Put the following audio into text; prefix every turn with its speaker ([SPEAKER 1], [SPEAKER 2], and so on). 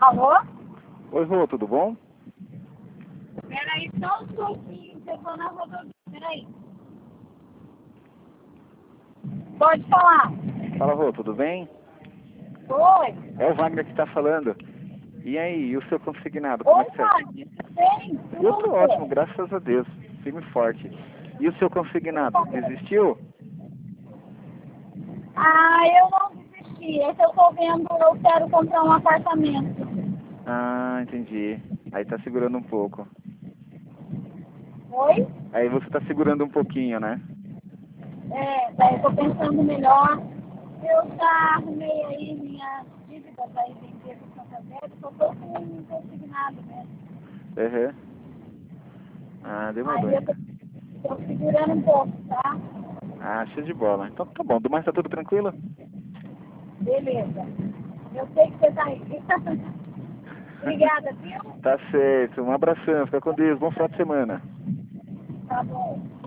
[SPEAKER 1] Alô?
[SPEAKER 2] Oi, Rô, tudo bom?
[SPEAKER 1] Peraí, só um pouquinho, eu vou na rodovia. Peraí. Pode falar.
[SPEAKER 2] Fala, Rô, tudo bem?
[SPEAKER 1] Oi.
[SPEAKER 2] É o Wagner que está falando. E aí, e o seu consignado, como é
[SPEAKER 1] Oi,
[SPEAKER 2] que tá?
[SPEAKER 1] Wagner. Tudo bem?
[SPEAKER 2] Eu tô
[SPEAKER 1] Tudo.
[SPEAKER 2] ótimo, graças a Deus. Firme e forte. E o seu consignado, desistiu?
[SPEAKER 1] Ah, eu não desisti. É que eu tô vendo, eu quero comprar um apartamento.
[SPEAKER 2] Ah, entendi. Aí tá segurando um pouco.
[SPEAKER 1] Oi?
[SPEAKER 2] Aí você tá segurando um pouquinho, né?
[SPEAKER 1] É, daí eu tô pensando melhor. Eu já arrumei aí minha dívida da IBM do Santander, só tô com um consignado mesmo.
[SPEAKER 2] Uhum. Ah, demorou
[SPEAKER 1] Aí eu
[SPEAKER 2] então.
[SPEAKER 1] tô segurando um pouco, tá?
[SPEAKER 2] Ah, show de bola. Então tá bom. Do mais tá tudo tranquilo?
[SPEAKER 1] Beleza. Eu sei que você tá aí. Obrigada, viu?
[SPEAKER 2] Tá certo. Um abração. Fica com Deus. Bom final de semana.
[SPEAKER 1] Tá bom.